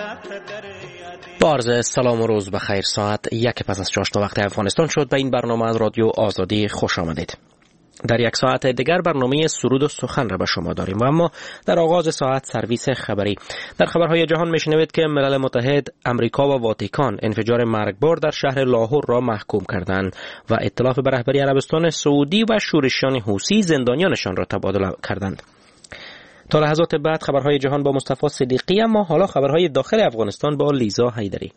با عرض سلام و روز بخیر. ساعت 1 پس از 6 وقت افغانستان شد. به این برنامه از رادیو آزادی خوش آمدید. در یک ساعت دیگر برنامه سرود و سخن را به شما داریم و اما در آغاز ساعت سرویس خبری. در خبرهای جهان میشنوید که ملل متحد، امریکا و واتیکان انفجار مرگبار در شهر لاهور را محکوم کردند و ائتلاف به رهبری عربستان سعودی و شورشیان حوثی زندانیانشان را تبادله کردند. تا لحظات بعد خبرهای جهان با مصطفی صدیقی، اما حالا خبرهای داخل افغانستان با لیزا حیدری.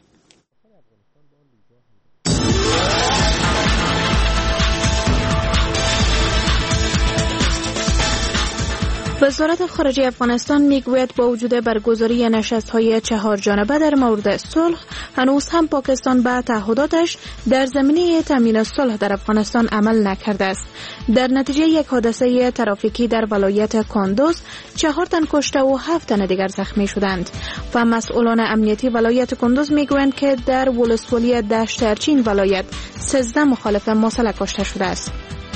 وزارت خارجه افغانستان میگوید با وجود برگزاری نشست‌های 4 جانبه در مورد صلح، هنوز هم پاکستان به تعهداتش در زمینه تامین صلح در افغانستان عمل نکرده است. در نتیجه یک حادثه ترافیکی در ولایت کندوز 4 تن کشته و 7 تن دیگر زخمی شدند و مسئولان امنیتی ولایت کندوز میگویند که در ولسوالی دشت ارچین ولایت 13 مخالف مسلح کشته شده است.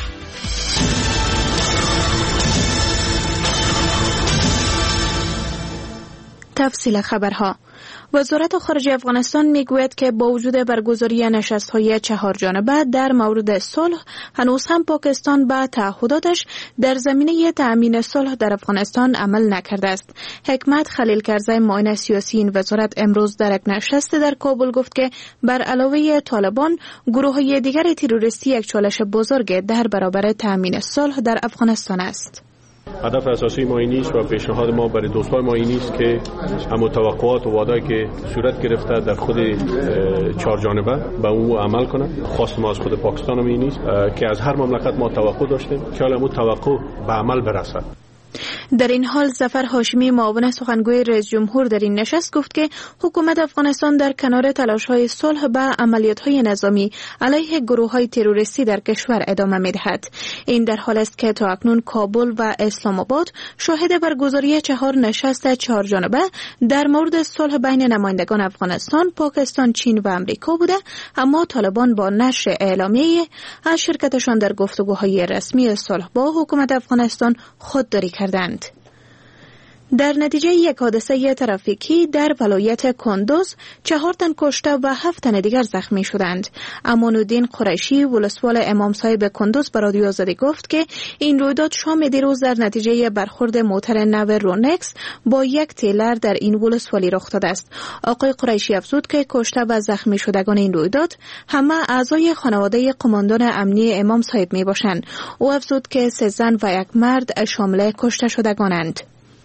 تفصیل خبرها. وزارت خارجه افغانستان میگوید که با وجود برگزاری نشست‌های 4 جانبه در مورد صلح، هنوز هم پاکستان به تعهداتش در زمینه تأمین صلح در افغانستان عمل نکرده است. حکمت خلیل کرزی، معاون سیاسی این وزارت، امروز در یک نشست در کابل گفت که بر علاوه طالبان، گروه‌های دیگر تروریستی یک چالش بزرگ در برابر تأمین صلح در افغانستان است. هدف اساسی ما این نیست و پیشنهاد ما برای دوستای ما این نیست که همون توقعات و وعده‌ای که صورت گرفته در خود 4 جانبه به اون عمل کنه. خواست ما از خود پاکستان هم این نیست که از هر مملکت ما توقع داشتیم که حالا اون توقع به عمل برسد. در این حال ظفر هاشمی، معاون سخنگوی رئیس جمهور، در این نشست گفت که حکومت افغانستان در کنار تلاش‌های صلح به عملیات‌های نظامی علیه گروه‌های تروریستی در کشور ادامه می‌دهد. این در حالی است که تا اکنون کابل و اسلام آباد شاهد برگزاری 4 نشست 4 جانبه در مورد صلح بین نمایندگان افغانستان، پاکستان، چین و امریکا بوده، اما طالبان با نشر اعلامیه از شرکتشان در گفتگوهای رسمی صلح با حکومت افغانستان خودداری کردند. در نتیجه یک حادثه ترافیکی در ولایت کندوز 4 تن کشته و 7 تن دیگر زخمی شدند. امانالدین قریشی، ولسوال امام صاحب کندوز، به رادیو آزادی گفت که این رویداد شام دیروز در نتیجه برخورد موتر نو رونکس با یک تیلر در این ولسوالی رخ داده است. آقای قریشی افزود که کشته و زخمی شدگان این رویداد همه اعضای خانواده قماندان امنی امام صاحب می باشند. او افزود که 3 زن و 1 مرد شامل کشته شدگانند.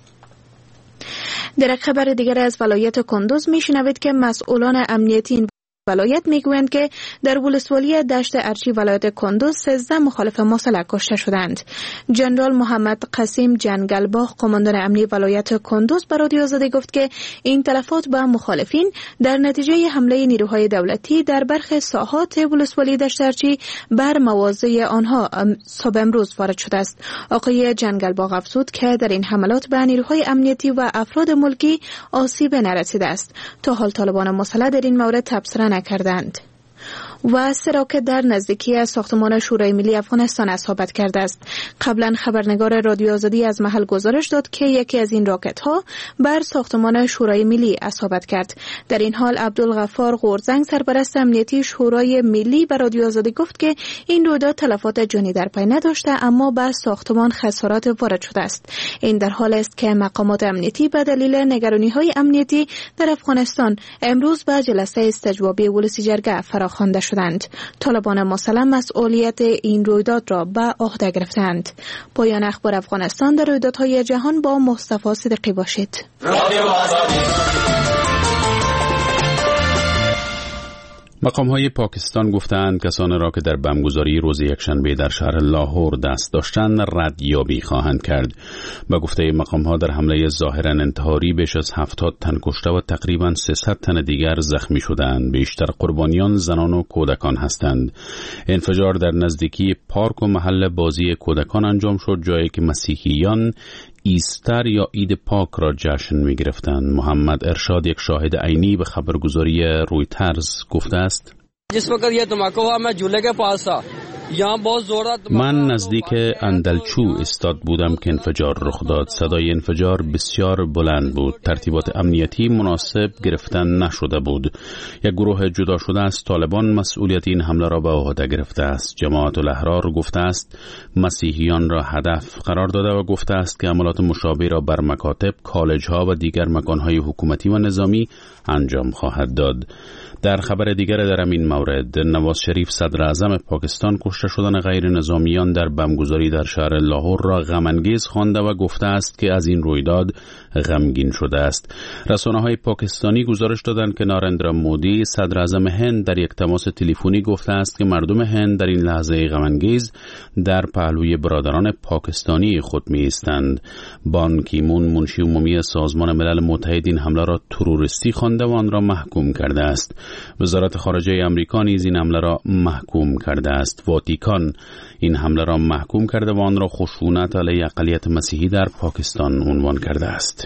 در خبر دیگر از ولایت کندوز میشنوید که مسئولان امنیتی ولایت میگویند که در ولسوالی دشت ارچی ولایت کندوز 13 مخالف مسلح کشته شدند. جنرال محمد قاسم جنگلباغ، قماندان امنی ولایت کندوز، به رادیو آزادی گفت که این تلفات به مخالفین در نتیجه حمله نیروهای دولتی در برخی ساحات ولسوالی دشت ارچی بر مواضع آنها صبح امروز وارد شده است. آقای جنگلباغ افزود که در این حملات به نیروهای امنیتی و افراد ملکی آسیب نرسیده است. تا حال طالبان مسلح در این مورد تبصره نکردند. و سه راکت در نزدیکی ساختمان شورای ملی افغانستان اصابت کرده است. قبلا خبرنگار رادیو آزادی از محل گزارش داد که یکی از این راکت ها بر ساختمان شورای ملی اصابت کرد. در این حال عبدالغفار غورزنگ، سرپرست امنیتی شورای ملی، به رادیو آزادی گفت که این رویداد تلفات جانی در پی نداشته، اما به ساختمان خسارات وارد شده است. این در حال است که مقامات امنیتی به دلیل نگرانی‌های امنیتی در افغانستان امروز به جلسه استجوابی ولسی جرگه فراخوانده شدند. طالبان مسلح مسئولیت این رویداد را به عهده گرفتند. پایان اخبار افغانستان در رویدادهای جهان با مصطفی صدیقی باشید. مقام‌های پاکستان گفتند کسانی را که در بمبگذاری روز یکشنبه در شهر لاهور دست داشتند ردیابی خواهند کرد. با گفته مقام‌ها در حمله ظاهراً انتحاری بیش از 70 تن کشته و تقریباً 300 تن دیگر زخمی شدند. بیشتر قربانیان زنان و کودکان هستند. انفجار در نزدیکی پارک و محل بازی کودکان انجام شد، جایی که مسیحیان ایستر یا عید پاک را جشن می گرفتند. محمد ارشاد، یک شاهد عینی، به خبرگزاری رویترز گفته است: जिस वक्त ये धमाका हुआ मैं झूले के पास था من نزدیک اندلچو ایستاد بودم که انفجار رخ داد. صدای انفجار بسیار بلند بود. ترتیبات امنیتی مناسب گرفتن نشده بود. یک گروه جدا شده از طالبان مسئولیت این حمله را به عهده گرفته است. جماعت الاحرار گفته است مسیحیان را هدف قرار داده و گفته است که حملات مشابه را بر مکاتب، کالج‌ها و دیگر مکان‌های حکومتی و نظامی انجام خواهد داد. در خبر دیگر در همین مورد، نواز شریف صدر اعظم پاکستان کشته شدن غیر نظامیان در بمبگذاری در شهر لاهور را غم‌انگیز خوانده و گفته است که از این رویداد غمگین شده است. رسانه‌های پاکستانی گزارش دادند که ناریندرا مودی صدر اعظم هند در یک تماس تلفنی گفته است که مردم هند در این لحظه غم‌انگیز در پهلوی برادران پاکستانی خود می‌ایستند. بان کی مون منشی عمومی سازمان ملل متحد این حمله را تروریستی خوانده و آن را محکوم کرده است. وزارت خارجه آمریکا نیز این حمله را محکوم کرده است. واتیکان این حمله را محکوم کرده و آن را خشونت علیه اقلیت مسیحی در پاکستان عنوان کرده است.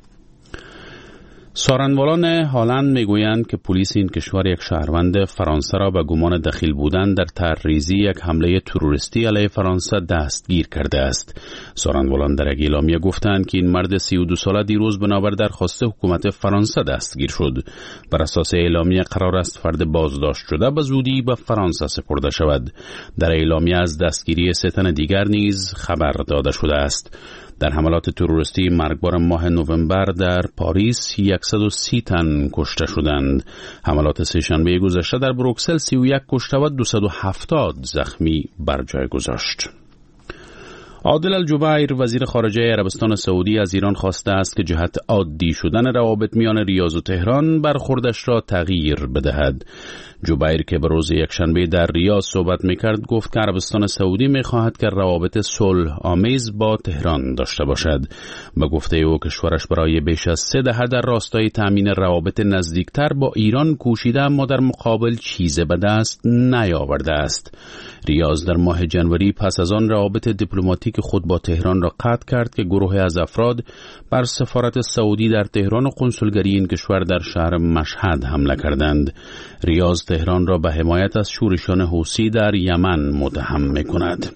سارنوالان هالند میگویند که پلیس این کشور یک شهروند فرانسه را به گمان دخیل بودن در طرحریزی یک حمله تروریستی علیه فرانسه دستگیر کرده است. سارنوالان در یک اعلامیه گفتند که این مرد 32 ساله دیروز بنابر درخواست حکومت فرانسه دستگیر شد. بر اساس اعلامیه قرار است فرد بازداشت شده به زودی به فرانسه سپرده شود. در اعلامیه از دستگیری 3 تن دیگر نیز خبر داده شده است. در حملات تروریستی مرگبار ماه نوامبر در پاریس 130 تن کشته شدند. حملات سه‌شنبه گذشته در بروکسل 31 کشته و 270 زخمی بر جای گذاشت. عادل الجبیر وزیر خارجه عربستان سعودی از ایران خواسته است که جهت عادی شدن روابط میان ریاض و تهران برخوردش را تغییر بدهد. جبیر که به روز یکشنبه در ریاض صحبت میکرد گفت که عربستان سعودی میخواهد که روابط صلح آمیز با تهران داشته باشد. به گفته او کشورش برای بیش از 3 دهه در راستای تامین روابط نزدیکتر با ایران کوشیده اما در مقابل چیز به دست نیاورده است. ریاض در ماه جنوری پس از آن روابط دیپلماتیک خود با تهران را قطع کرد که گروه از افراد بر سفارت سعودی در تهران و قنسولگری این کشور در شهر مشهد حمله کردند. ریاض تهران را به حمایت از شورشیان حوثی در یمن متهم می‌کند.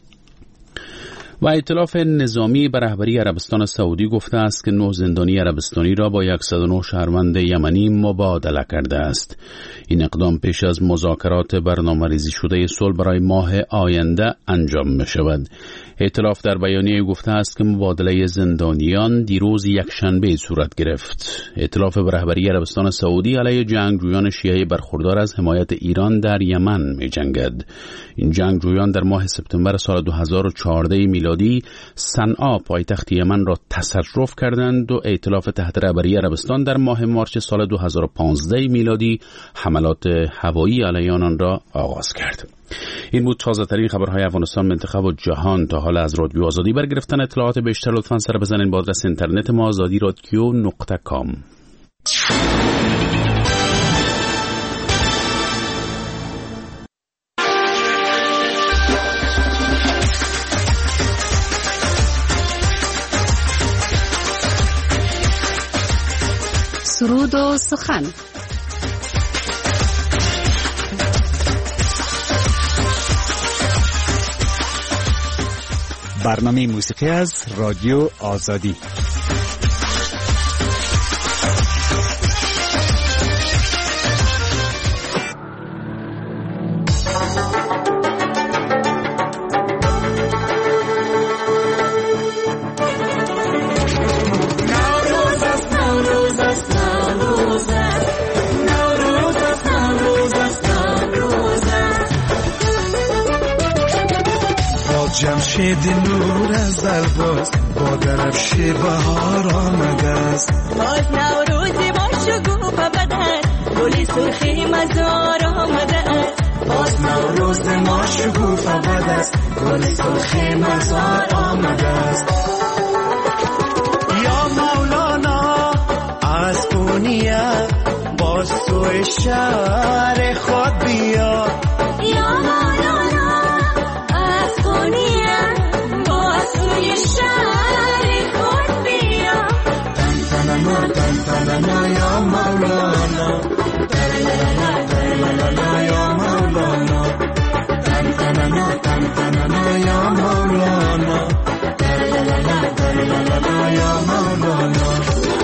و ائتلاف نظامی به رهبری عربستان سعودی گفته است که 9 زندانی عربستانی را با 109 شهروند یمنی مبادله کرده است. این اقدام پیش از مذاکرات برنامه‌ریزی شده صلح برای ماه آینده انجام می‌شود. ائتلاف در بیانیه گفته است که مبادله زندانیان دیروز یکشنبه صورت گرفت. ائتلاف به رهبری عربستان سعودی علیه جنگجویان شیعه برخوردار از حمایت ایران در یمن می‌جنگد. این جنگجویان در ماه سپتامبر سال 2014 میلادی صنعا پایتخت یمن را تصرف کردند و ائتلاف تحت رهبری عربستان در ماه مارس سال 2015 میلادی حملات هوایی علیه آنان را آغاز کرد. این بود تازه ترین خبرهای افغانستان، منطقه و جهان. تا حالا از رادیو آزادی برای گرفتن اطلاعات بیشتر لطفاً سر بزنین با آدرس اینترنت ما azadiradio.com. سرود و سخن. برنامه موسیقی از رادیو آزادی. جمشید نور از درباز با درفش بهار آمده است. باز نوروزی با شکوفه بدن گلی سرخی مزار آمده است. باز نوروز ما شکوفه بد است گلی سرخی مزار آمده است. یا مولانا از پونیه باز سوی شهر خود بیا. یا مولانا از پونیه باز سوی شهر خود بیا. تنتننا یا مولانا تنتننا یا مولانا تنتننا یا مولانا در لا لا لا در لا لا لا یا مولانا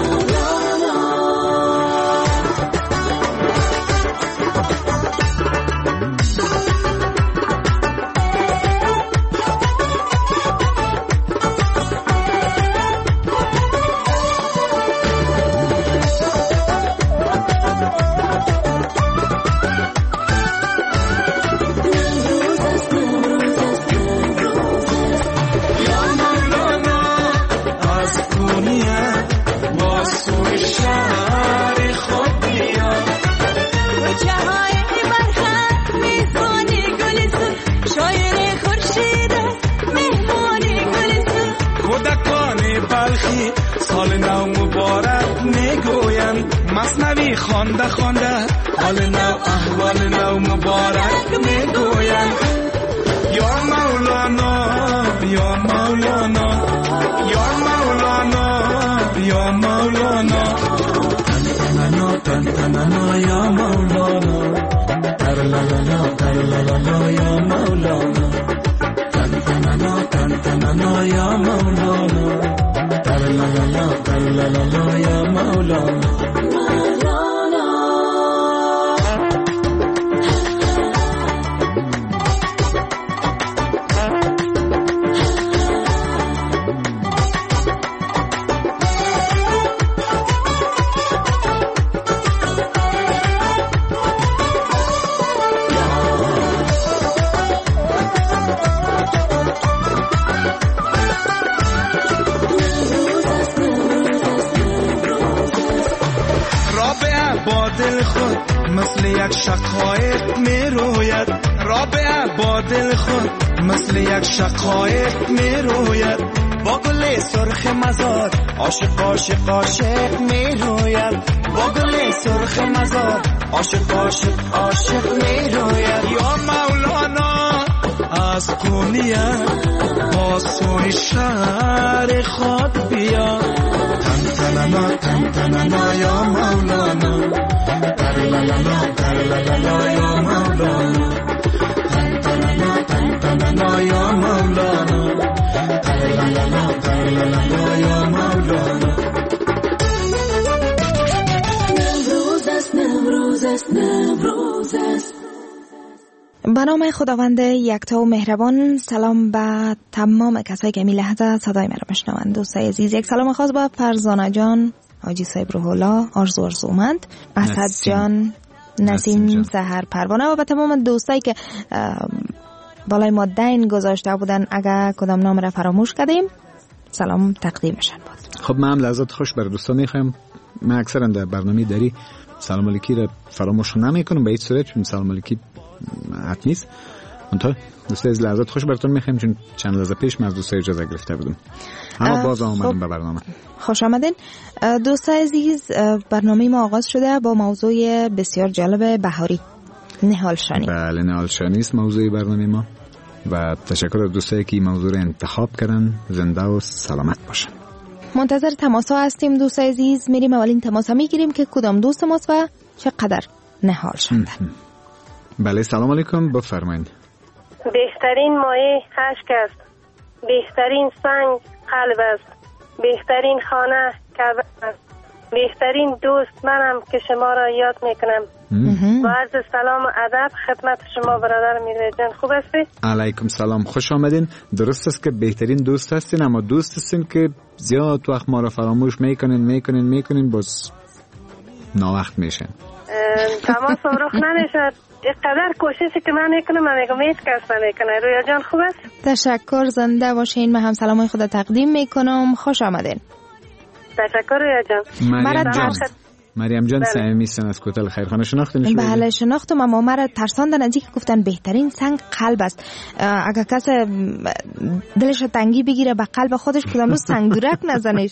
سال نو مبارک میگویند مثنوی خوانده خوانده حال نو احوال نو مبارک میگویند یا مولانا یا مولانا یا مولانا یا مولانا تن تننا یا مولانا در لا لا لا در لا لا لا یا مولانا تن تننا یا مولانا در لا لا لا در لا لا لا یا مولانا مثل یک شقایق می روید رابعه با دل خود مثل یک شقایق می روید با گل سرخ مزار عاشق عاشق عاشق می روید با گل سرخ مزار عاشق عاشق عاشق می روید یا مولانا از قونیه با سوی شهر خود بیا تن تننا یا مولانا در لا لا لا در لا لا لا یا مولانا تن تننا یا مولانا در لا لا لا در لا لا لا یا مولانا نوروز است به نام خداوند یکتا و مهربان. سلام به تمام کسایی که می لحظه صدای مرا بشنوند. دوستای عزیز، یک سلام خاص به فرزانه جان، حاجی صاحب روح الله، آرزو ارزومند، اسد جان، نسیم سحر پروانه و به تمام دوستایی که بالای ما دین گذاشته بودن اگر کدام نام را فراموش کردیم سلام تقدیمشان بود. خب من هم لحظات خوش برای دوستان میخوایم. من اکثرا در برنامه داری سلام علیکی را فراموش نمیکنم به هیچ صورت، چون سلام علیکی حتمی نیست. منتها دوستای از لحظات خوش براتون میخوایم، چون چند لحظه پیش من از دوستای اجازه گرفته بودم. اما باز آمدیم به برنامه. خوش آمدین دوستای عزیز. برنامه ما آغاز شده با موضوع بسیار جالب بهاری، نهالشانی. بله، نهالشانی است موضوع برنامه ما و تشکر از دوستایی که این موضوع رو انتخاب کردن. زنده و سلامت باشن. منتظر تماس ها هستیم دوستای عزیز. میریم اولین تماس ها میگیریم که کدام دوست ماست و چقدر نهال شدن. بله سلام علیکم، بفرمایید. بهترین مایه اشک است، بهترین سنگ قلب است، بهترین خانه کعبه است، بهترین دوست منم که شما را یاد میکنم. با عرض سلام و ادب خدمت شما برادر میرزا جان. خوب هستی؟ علیکم سلام، خوش آمدین. درست است که بهترین دوست هستین، اما دوست هستین که زیاد وقت ما را فراموش میکنین باز ناوقت میشن. تماس رخ نمیشد. اینقدر کوششی که من میکنم من میگم هیچ کس نمیکنه. رویا جان خوب است؟ تشکر، زنده باشین. من هم سلامای خدا تقدیم میکنم. خوش آمدین. تشکر رویا جان. مریم جان صمیمی سن از کوتل خیرخانه شناختین؟ بله شناختم، اما مرا ترساندن از اینکه گفتن بهترین سنگ قلب است. اگر کس دلش تنگی بگیره به قلب خودش کدام روز سنگورک نزنه.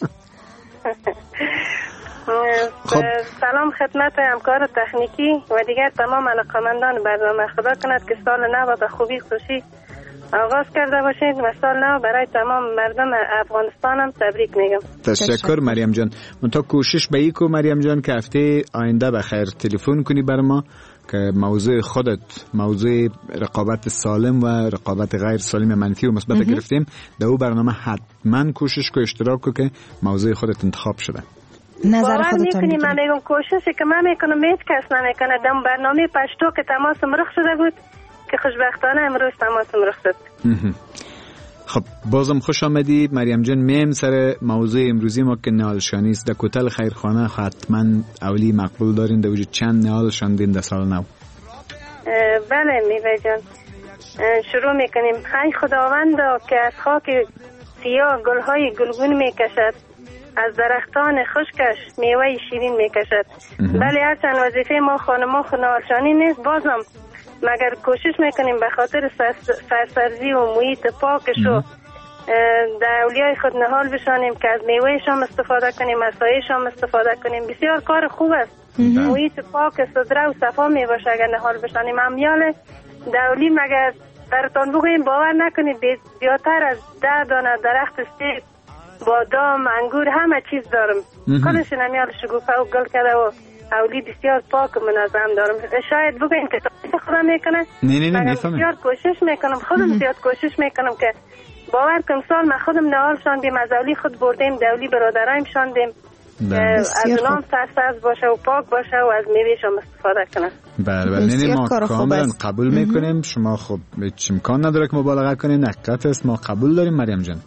خب. سلام خدمت همکار تکنیکی و دیگر تمام علاقمندان برنامه. خدا کند که سال نو به خوبی خوشی آغاز کرده باشید و سال نو برای تمام مردم افغانستانم تبریک میگم. تشکر مریم جان. من تا کوشش به ایکو مریم جان که هفته آینده بخیر تلفن کنی بر ما که موضوع خودت موضوع رقابت سالم و رقابت غیر سالم منفی و مثبت گرفتیم، در او برنامه حتما کوشش کو اشتراک کو که موضوع خودت انتخاب شده. نظر خودتون میگید؟ من میگم کوششی که من میکنم هیچ کس نمیکنه. در برنامه پشتو که تماسم رخ شده بود که خوشبختانه امروز تماسم رخ شد. خب بازم خوش آمدی مریم جان. میم سر موضوع امروزی ما که نهال شانی است. در کوتل خیرخانه حتما اولی مقبول دارین. در وجود چند نهال شاندین در سال نو؟ بله میوه جان، شروع میکنیم. ای خداوند که از خاک سیاه گلهای گلگون میکشد، از درختان خشکش میوه شیرین میکشد. بله هرچند وظیفه ما خانما نهالشانی نیست، بازم مگر کوشش میکنیم به خاطر سرسبزی و محیط پاکش و در اولیای خود نهال بشانیم که از میوهش هم استفاده کنیم، از سایش هم استفاده کنیم. بسیار کار خوب است. محیط پاک صدره و صفا میباشه اگر نهال بشانیم. امیال دولی مگر براتون بگوییم باور نکنید زیادتر از 10 دانه درخت سیب، بادام، انگور همه چیز دارم. کلش امیال شگوفه و گل کرده و اولی بسیار پاک و منظم دارم. شاید بگوییم که خدا میکنه. نه بسیار کوشش میکنم، خودم زیاد کوشش میکنم که باور کنم سال من خودم نهال شاندیم، از اولی خود بردیم، دولی برادرایم شاندیم، از اونام سرسبز باشه و پاک باشه و از میوهش هم استفاده کنه. بله ما کاملا قبول میکنیم. شما خب هیچ امکان نداره که مبالغه کنین، حقیقت است، ما قبول داریم مریم جان.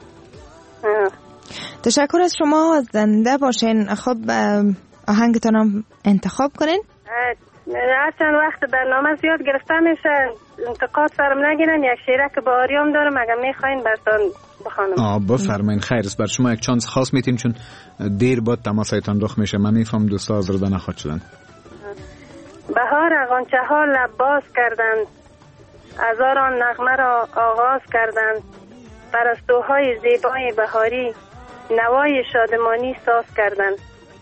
تشکر از شما، زنده باشین. خب آهنگتون هم انتخاب کنین. چند وقت برنامه زیاد گرفته میشه، انتقاد سرم نگیرن. یک شعره که با آریام دارم، اگر میخواین براتون بخوانم. بفرمایین. خیر است. بر شما یک چانس خاص میتیم چون دیر بعد تماسایتان رخ میشه. من میفهم دوستا آزرده نخواد شدن. بهار غنچه ها لب باز کردند، هزاران نغمه را آغاز کردند، پرستوهای زیبای بهاری نوای شادمانی ساز کردند.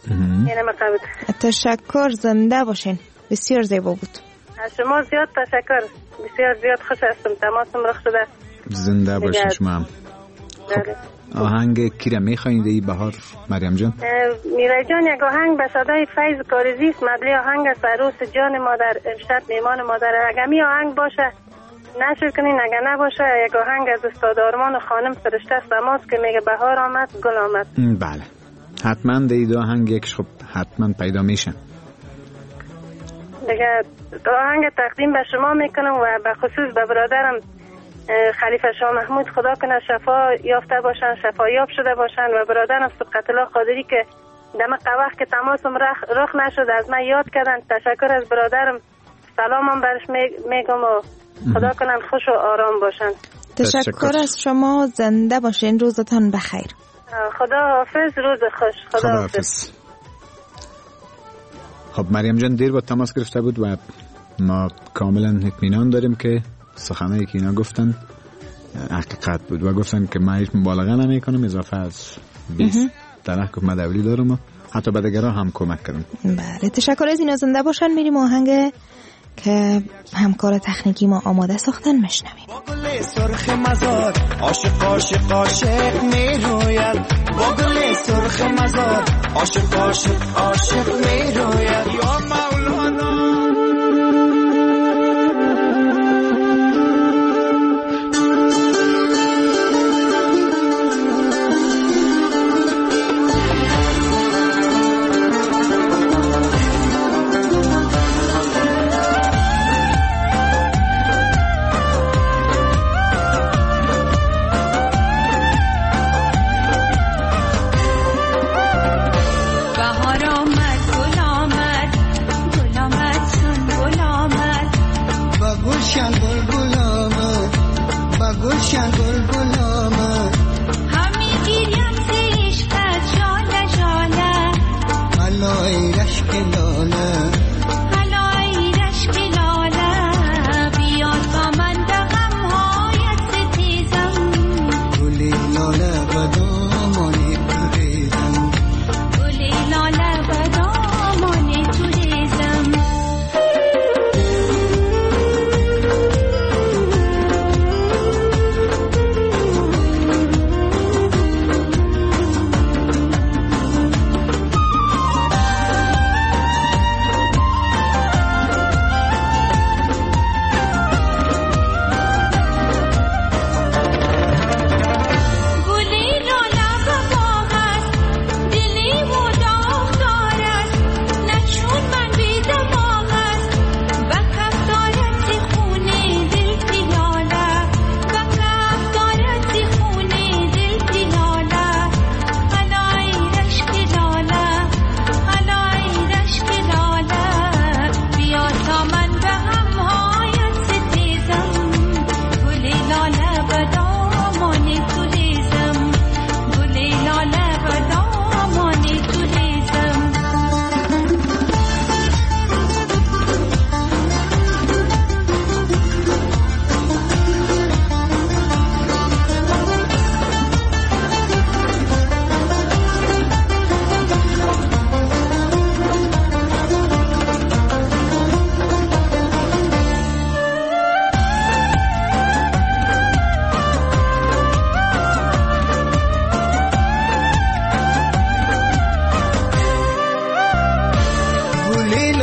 تشکر، زنده باشین. بسیار زیبا بود. از شما زیاد تشکر. بسیار زیاد خوش هستم تماسم رخ شده. زنده باشین شما هم. خب آهنگ کی را میخواین ای بهار مریم جان؟ میرای جان یک آهنگ به صدای فیض کارزی است. مدلی آهنگ است عروس جان مادر ارشد میمان مادر. اگر می آهنگ باشه نشر کنین، اگر نباشه یک آهنگ از استاد آرمان خانم فرشته سماس که میگه بهار آمد گل آمد. بله حتما دید آهنگ یکش خب حتما پیدا میشه. دیگه آهنگ تقدیم به شما میکنم و به خصوص به برادرم خلیفه شاه محمود، خدا کنه شفا یافته باشن، شفا یاب شده باشن، و برادرم سبقت الله قادری که دمق وقت که تماسم رخ نشد از من یاد کردن. تشکر از برادرم، سلامم برش میگم و خدا کنن خوش و آرام باشن. تشکر از شما، زنده باشین. روزتان بخیر. خدا حافظ، روز خوش. خدا حافظ. خب مریم جان دیر با تماس گرفته بود و ما کاملا اطمینان داریم که سخنایی که اینا گفتن حقیقت بود و گفتن که من هیچ مبالغه نمی کنم، اضافه از 20 درخت که مدولی دارم و حتی به دیگران هم کمک کردم. بله تشکر از اینا، زنده باشن. میریم آهنگ که همکار تکنیکی ما آماده ساختن میشنویم. با گل سرخ مزار عاشق عاشق عاشق میروید، با گل سرخ مزار عاشق عاشق عاشق میروید. یا مولانا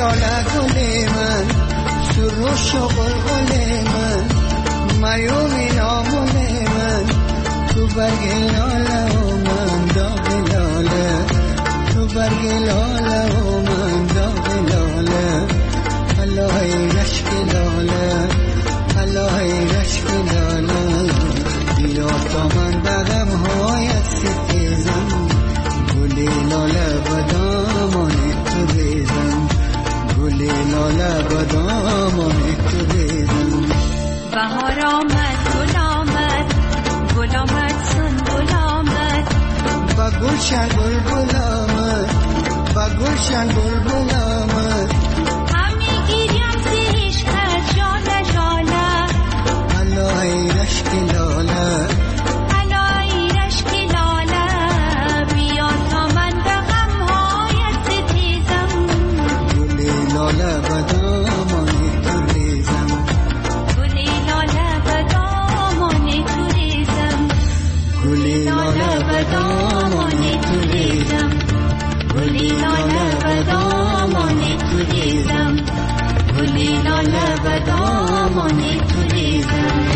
لاله گل من سروش و غلغل من میومی نامول من تو برگ لاله و من داغ لاله تو برگ لاله و من داغ لاله الهی رشک لاله الهی رشک لاله بیا تا من دغم های ستیزم گلی لاله بدامان تو بیزم گلی لاله بدامان تو بیزم بهار آمد گل آمد گل آمد سنبل آمد با گلشن بلبل آمد با گلشن بلبل آمد همی گیریم زیش کرد جاله جاله الهی رشک لاله الهی رشک لاله بیا تا من به غمهای ستیزم گلی لاله بدامان تو ریزم گلی لاله بدامان تو ریزم گلی لاله بدامان تو ریزم گلی لاله بدامان تو ریزم گلی لاله بدامان تو ریزم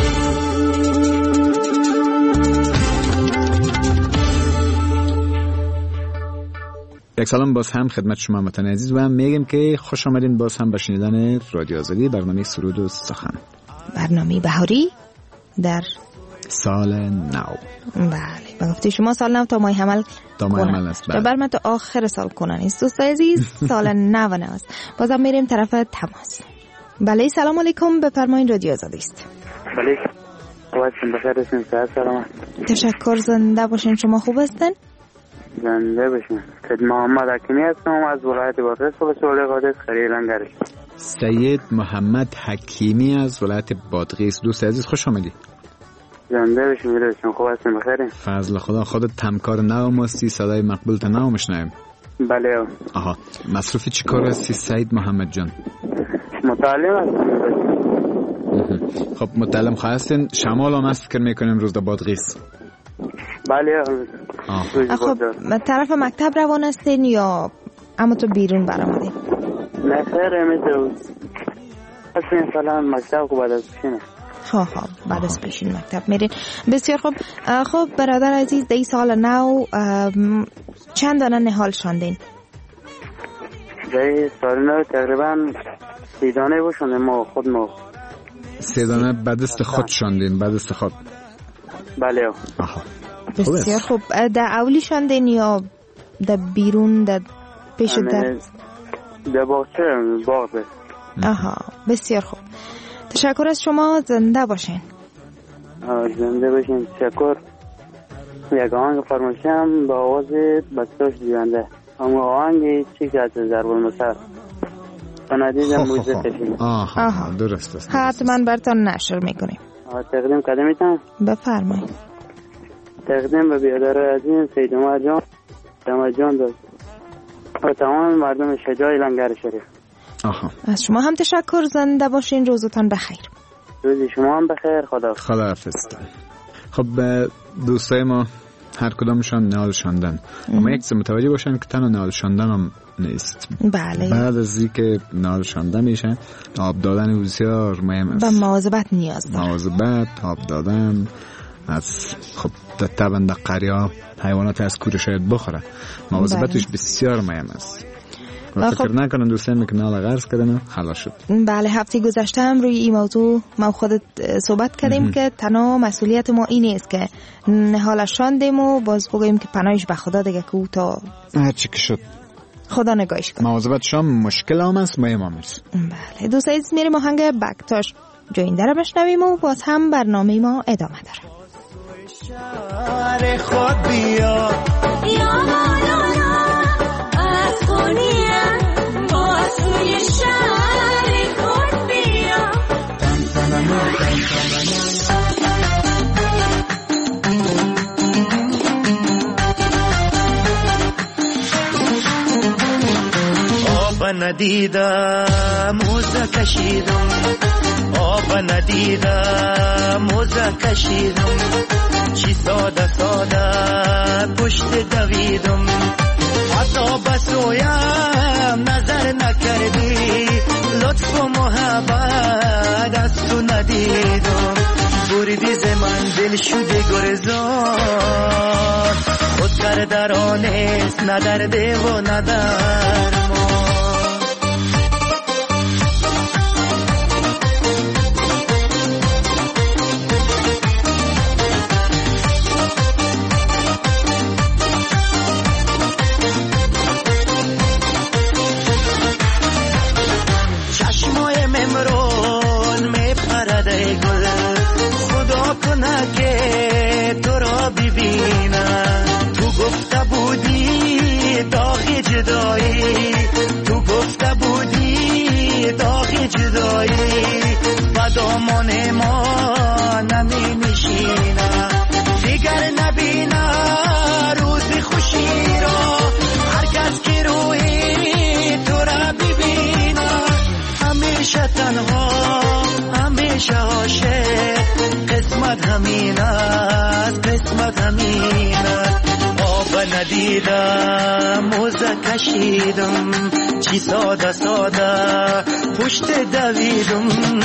یک سلام باز هم خدمت شما هموطنان عزیز و هم میگیم که خوش آمدین باز هم به شنیدن رادیو آزادی، برنامه سرود و سخن، برنامه بهاری در سال نو. بله، به گفته شما سال نو تا ماه حمل است. بله. بر من تا آخر سال کنن است. دوست عزیز سال نو است. بازم میریم طرف تماس. بله سلام علیکم، بفرمایید رادیو آزادی است. بله خوبستین؟ بخیر هستین؟ صحت سلامت؟ تشکر، زنده باشین. شما خوب هستین؟ زنده باشین. سید محمد حکیمی هستم از ولایت بادغیس ولسوالی قادس خریل لنگرش. سید محمد حکیمی از ولایت بادغیس. دوست عزیز خوش آمدید. زنده باشین. میرسیم. خوب هستین؟ بخیرین؟ فضل خدا. خودت همکار نو مستی، صدای مقبول تا نو میشنویم. بله. آها، مصروف چی کار هستی سید محمد جان؟ متعلم هستم. خب متعلم هستین، شمال هم است که میکنیم روز در بادغیس. بله. خب طرف مکتب روان هستین یا اما تو بیرون برآمدین؟ نه خیر، میتونم اصلا سلام مکتب کو بعد از پیشینه. بعد از پیشین مکتب میرین. بسیار خوب. خب برادر عزیز، در این سال نو چند دانه نهال شاندین؟ در این سال نو تقریبا 3 دانه باشنده. ما خود ما 3 دانه بعد است خود شاندین؟ بعد است خود. بله. بسیار خوب. در اولی شاندین یا در بیرون در پیش در باغچه باغ؟ بسیار خوب. تشکر از شما. زنده باشین. زنده باشین. تشکر. یک آهنگ فرمایشم با آواز بسیار دیونده. اما آهنگ چی که از ضرب المثل ندیدم موزه کشیم. درست است. حتما براتون نشر میکنیم. تقدیم کدمیتن؟ بفرمایید. تقدیم به بیادر عزیز سید محمد جان داد و تمام مردم شجاع لنگر شریف. از شما هم تشکر. زنده باشین. روزتان بخیر. روزی شما هم بخیر. خدا حافظ. خب دوستای ما هر کدامشان نهال شاندن، اما یک چیز متوجه باشن که تنها نهال شاندن هم نیست. بله. بعد از اینکه نهال شانده میشن، آب دادن بسیار مهم است. و مواظبت نیاز داره. مواظبت، آب دادن از خب طبعا در قریا حیوانات از کوره شاید بخوره. مواظبتش بسیار مهم است. و فکر نکنن دوستان که نهال غرض کردن خلاص شد. بله، هفته گذشته هم روی این موضوع ما خودت صحبت کردیم که تنها مسئولیت ما این است که نهالش شاندیم و باز بگوییم که پناهش به خدا دیگه که او تا هر چی که شد خدا نگاهش کنه. مواظبتش هم مشکل هم است، مهم هم است. بله دوستان، میریم آهنگ بکتاش جوینده رو بشنویم و باز هم برنامه ما ادامه داره. شهر خود بیا یا مولانا از خونیم باز توی شهر خود بیا. آب ندیدم موزه کشیدم، آب ندیدم موزه کشیدم، چی ساده ساده پشت دویدم، حتی بسویم نظر نکردی، از تو ندیدم بریدی ز من دل شده گرزان خود درانست نه درده و نه درمان که تو را ببینم تو گفته بودی داغ جدایی تو گفته بودی داغ جدایی و دامان ما نمی نشینم دیگر نبینم روز خوشی را هر کس که روی تو را ببینم همیشه تنها همیشه عاشق قسمت همین است قسمت همین است آب ندیدم موزه کشیدم چی ساده ساده پشت دویدم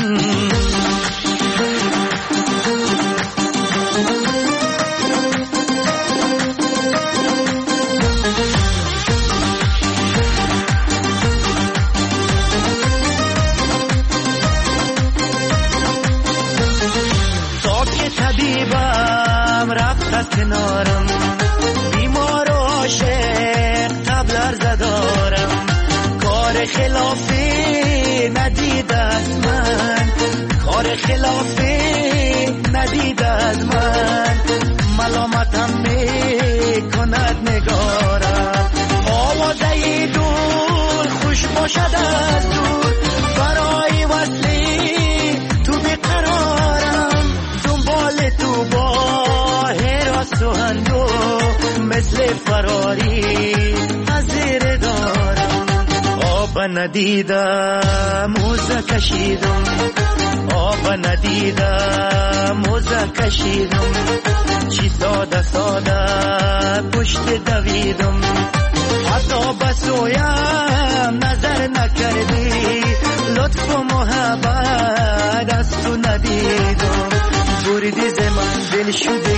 طبیبم رفت از کنارم بیمار و عاشق تبلر زدارم کار خلافی ندید از من کار خلافی ندید از من ملامتم میکند نگارم آوازه دور خوش باشد از دور برای وصلی تو بیقرارم دنبال تو با حراس و هندو مثل فراری از زیر دارم آب ندیدم موزه کشیدم آب ندیدم موزه کشیدم چی ساده ساده پشت دویدم حتی بسویم نظر نکردی لطف و محبت از تو ندیدم بریدی ز من دل شده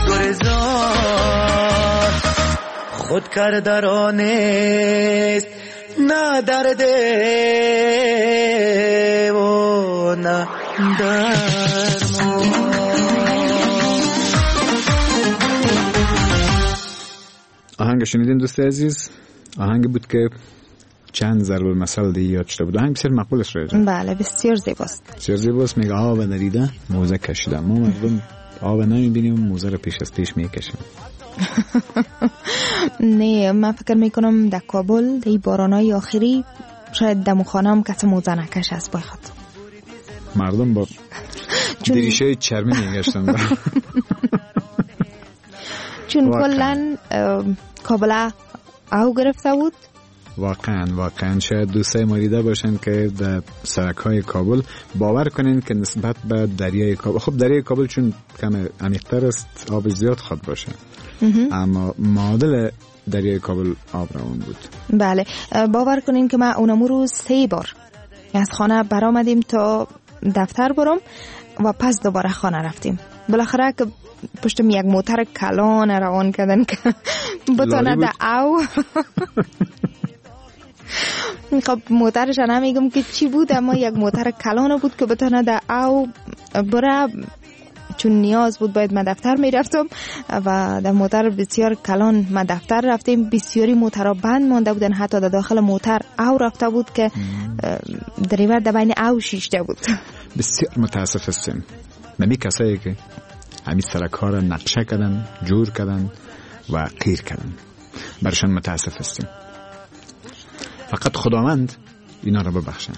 گرزان خود کردرانست نه درده و نه درمان. آهنگ شنیدین دوست عزیز؟ آهنگ بود که چند ضرب المثل دیگه یاد شده بود. آهنگ بسیار مقبول است رایجان. بله بسیار زیباست. بسیار زیباست. میگه آب ندیده موزه کشیدم. ما مردم آب نمیبینیم موزه رو پیش از پیش میکشیم. نه من فکر میکنم در کابل در بارانای آخری شاید در خانه هم کسی موزه نکشه از پای خود. مردم با دریشه چرمی میگشتن. چون کلن کابل او گرفته بود. واقعا شاید دوستای ما دیده باشن که در سرک‌های کابل باور کنین که نسبت به دریای کابل، خب دریای کابل چون کم عمیق‌تر است آب زیاد خود باشه، اما معادل دریای کابل آب روان بود. بله باور کنین که ما اونمو رو 3 بار از خانه برآمدیم تا دفتر برم و پس دوباره خانه رفتیم. بالاخره که پشتم یک موتر کلان روان کردن که بتونه در او خب موترش نمیگم که چی بود، اما یک موتر کلان بود که بتونه در او بره، چون نیاز بود باید من دفتر میرفتم و در موتر بسیار کلان من دفتر رفتیم. بسیاری موترها بند مانده بودن، حتی در داخل موتر او رفته بود که دریور در بین او شیشته بود. بسیار متاسف هستیم نمی کسایی که همین سرک‌ها را نقشه کردن، جور کردن و قیر کردن، برشان متاسف هستیم. فقط خداوند اینا را ببخشن.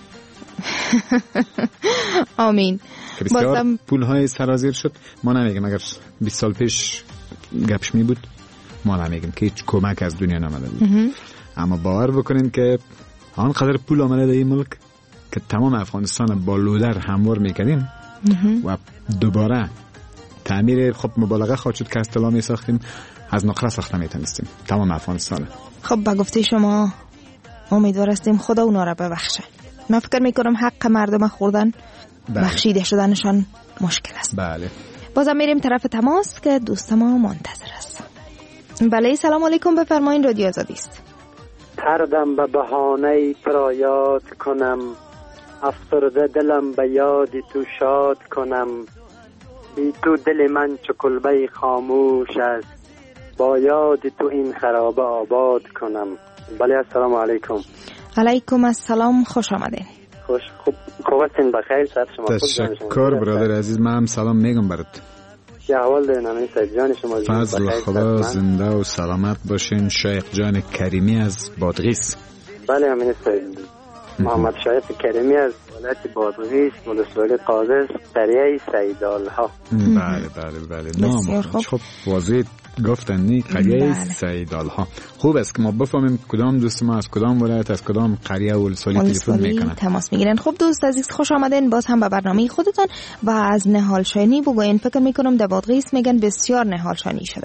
آمین. که بسیار پولهای سرازیر شد. ما نمیگیم اگر 20 سال پیش گپش می بود ما نمیگیم که هیچ کمک از دنیا نمده بود، اما باور بکنین که آنقدر پول آمده در این ملک که تمام افغانستان با لودر هموار میکنیم و دوباره تعمیر، خب مبالغه خواهد شد که اصطلاح می ساختیم از نقره ساخته میتونستیم تمام افغانستان. خب با گفته شما امیدوار هستیم خدا اونا را ببخشه. من فکر میکنم حق مردم خوردن بخشیده شدنشان مشکل است. بله. بازم میریم طرف تماس که دوست ما منتظر است. بله سلام علیکم، بفرمایید، رادیو آزادی است. هر دم به بهانه تو را یاد کنم، افسرده دلم به یاد تو شاد کنم، بی تو دل من چو کلبه خاموش است، با یاد تو این خرابه آباد کنم. بله السلام علیکم. علیکم السلام، خوش آمدین. خوب هستین؟ بخیر، صحت شما خوب؟ تشکر برادر عزیز، من هم سلام میگم برات. چه احوال دارین امین صاحب جان شما؟ فضل خدا، زنده و سلامت باشین. شیخ جان کریمی از بادغیس. بله امین صاحب، محمد شایق کریمی از ولایت بادغیس، ولسوالی قادس، قریه سیدالها. بله بله بله، نام خب واضح گفتن نی، قریه سیدالها. خوب است که ما بفهمیم کدام دوست ما از کدام ولایت، از کدام قریه و ولسوالی تلفن میکنن، تماس میگیرن. خب دوست عزیز خوش آمدین باز هم به برنامه خودتان و از نهال شانی بگوین. فکر میکنم در بادغیس میگن بسیار نهال شانی شده.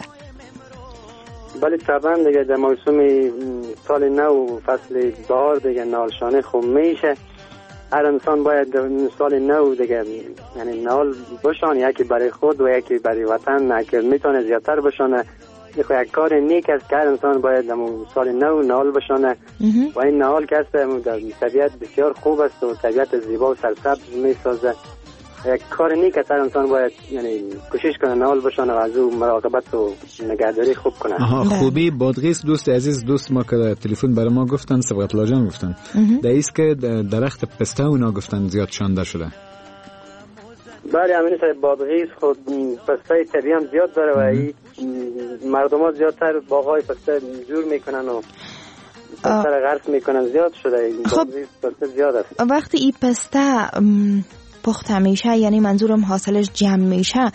بله طبعا دیگه در موسم سال نو فصل بهار دیگه نهال شانی خوب میشه. هر انسان باید سال نو دیگه یعنی نهال بشان، یکی برای خود و یکی برای وطن، که میتونه زیادتر بشانه. یک کار نیک است که هر انسان باید سال نو نهال بشانه و این نهال که است در طبیعت بسیار خوب است و طبیعت زیبا و سرسبز میسازه. یک کار نیک است، هر انسان باید یعنی کوشش کنه نهال بشانه و از او مراقبت و نگهداری خوب کنه. خوبی بادغیس دوست عزیز، دوست ما که تلفن برای ما گفتن، سبقت لاجان گفتن دایست که درخت پسته اونا گفتن زیاد شانده شده. بله امین صاحب، بادغیس خود پسته طبیعی هم زیاد داره و این مردم ها زیادتر باغای پسته جور میکنن و پسته را غرس میکنن، زیاد شده. خب پسته زیاد است. وقتی این پسته پخته میشه، یعنی منظورم حاصلش جمع میشه،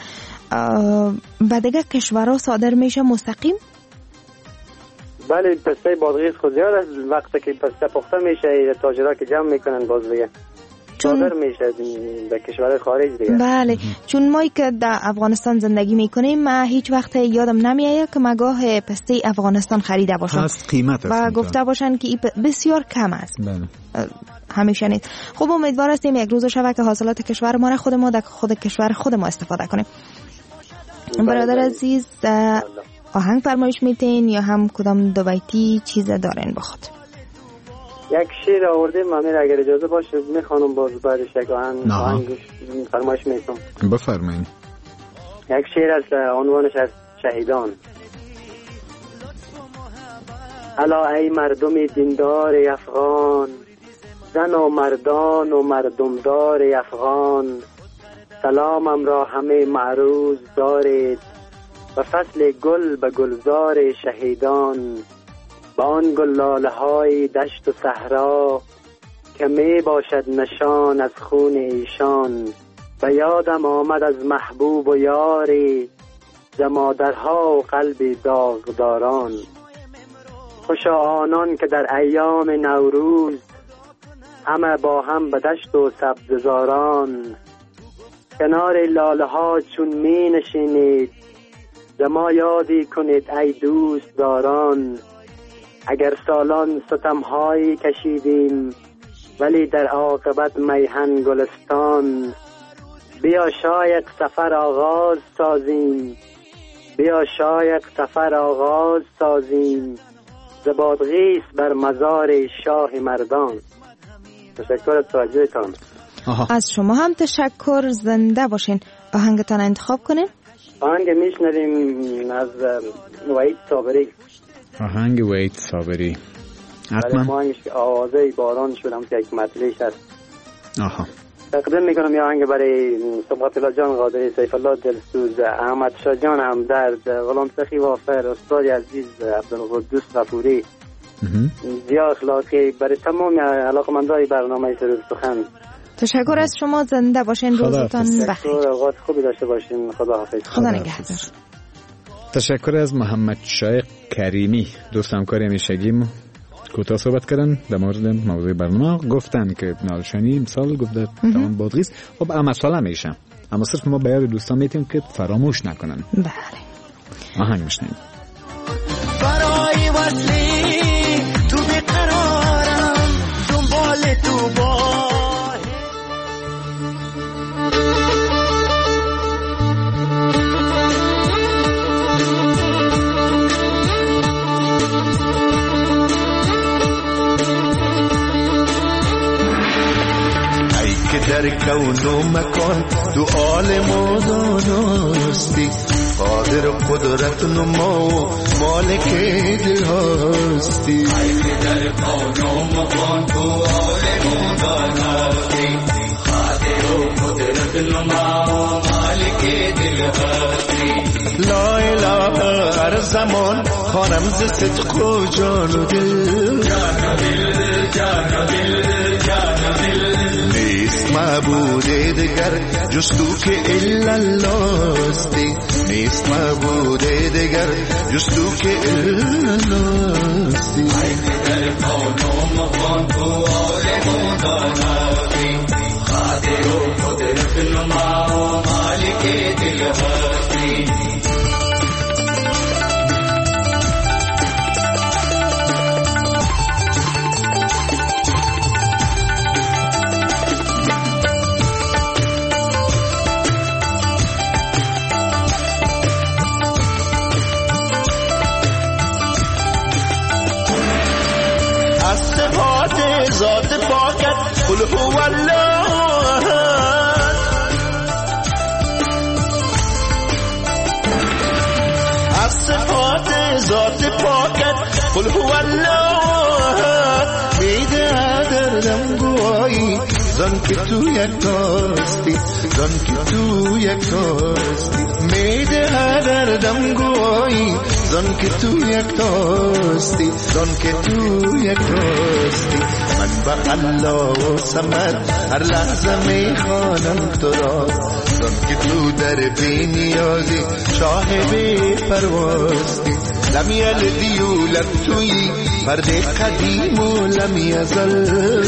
به دیگه کشورها صادر میشه مستقیم؟ بله پسته بادغیس خود زیاد است. وقتی که پسته پخته میشه تاجرها که جمع میکنن باز دیگه صادر میشه به کشور خارج دیگه. بله چون ما که در افغانستان زندگی میکنیم، ما هیچ وقت یادم نمیاد که مگاه پسته افغانستان خریده باشم هست قیمت و گفته باشن که بسیار کم است. بله همیشه نیست. خب امیدوار هستیم یک روز شود که حاصلات کشور ما را خود ما در خود کشور خود ما استفاده کنیم. برادر عزیز آهنگ فرمایش میتین یا هم کدام دو بیتی چیز دارین بخود؟ یک شعر آوردیم امیر، اگر اجازه باشه میخوانم، باز بعدش یک آهنگ فرمایش میکنم. بفرمایید. یک شعر است عنوانش از شهیدان. الا ای مردم دیندار افغان، زن و مردان و مردمدار افغان، سلامم را همه معروض دارید و فصل گل به گلزار شهیدان، با آن گلاله های دشت و صحرا که می باشد نشان از خون ایشان. به یادم آمد از محبوب و یاری، ز مادرها و قلب داغداران. خوشا آنان که در ایام نوروز همه با هم به دشت و سبززاران، کنار لاله ها چون می نشینید، ز ما یادی کنید ای دوست داران. اگر سالان ستمهایی کشیدیم ولی در عاقبت میهن گلستان، بیا شایق سفر آغاز سازیم، بیا شایق سفر آغاز سازیم، ز بادغیس بر مزار شاه مردان. تشکر از توجهتان. از شما هم تشکر. زنده باشین. آهنگتان انتخاب کنین. آهنگ میشنویم از وحید صابری. آهنگ وحید صابری. حتما آهنگش آوازه باران شدم که یک مطلعش هست. تقدیم میکنم یا آهنگ برای سبقت الله جان قادری، سیف الله دلسوز، احمد شاه جان همدرد، غلام سخی وافر، استاد عزیز عبدالقدوس غفوری، ضیا اخلاقی، برای تمام علاقمندای برنامه سرود سخن. تشکر از شما. زنده باشین. روزتان بخیر. اوقات خوبی داشته باشین. خدا حافظ. خدا نگهدار. تشکر از محمد شایق کریمی، دوست همکار همیشگیم. کوتاه صحبت کردن در مورد موضوع برنامه. گفتن که نالشانی امسال گفته تمام بادغیس. خب اما سال میشه، اما صرف ما باید دوستان میتیم که فراموش نکنن. بله. آهنگ میشنیم. برای وصلی تو بیقرارم، دنبال تو در کون و مکان تو عالم و دانستی قادر قدرت نما و مالک دل هستی ای که در کون و مکان تو عالم و دانستی قادر قدرت نما و مالک دل هستی لا اله هر زمان خانم ز صدق و جان و دل نیست معبود دگر جز تو که الا الله استی نیست معبود دگر جز تو که الا الله استی ای در کون و مکان تو عالم و دانستی قادر و قدرت نما و مالک دل هستی ذات پاکت قل هو الله از صفات ذات پاکت قل هو الله میده دردم گویی زن که تو یک تاستی زن که تو یک تاستی میده دردم گویی زن که تو یک تاستی زن که تو یک تاستی من با الله و صمد هر لحظه میخوانم تو را زن که تو در بی نیازی شاه بی پرواستی لم یلدی ولد تویی فرد قدیم و لم یزل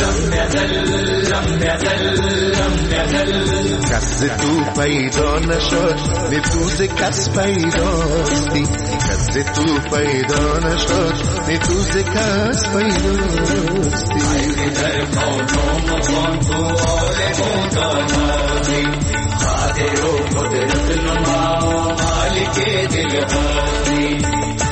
کس تو پیدا نشد نتوز کس پیداستی کس تو پیدا نشد نتوز کس پیداستی ای در کون و مکان تو عالم و دانستی قادر و قدرت نما و مالک دل هستی